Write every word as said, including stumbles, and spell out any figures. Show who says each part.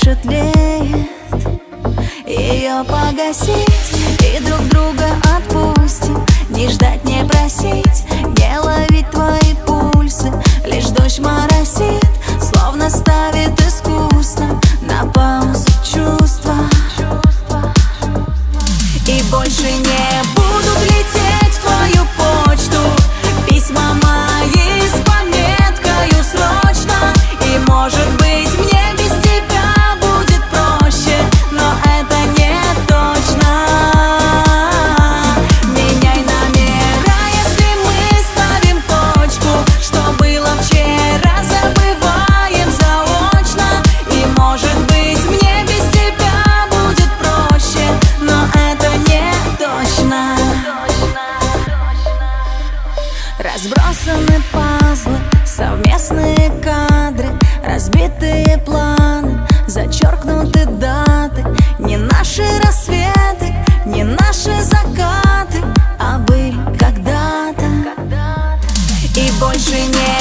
Speaker 1: дальше тлеет, ее погасить и друг друга отпустить. Не ждать, не просить, не ловить твои пульсы. Лишь дождь моросит, словно ставит искусно на паузу чувства. И больше не будут лететь в твою почту письма мои с пометкою «Срочно». И может быть мне без тебя будет проще, но это не точно. Меняй номера, если мы ставим точку. Что было вчера, забываем заочно. И может быть мне без тебя будет проще, но это не точно. Разбросаны пазлы, совместные кадры, разбитые планы, зачеркнуты даты. Не наши рассветы, не наши закаты, а были когда-то. И больше не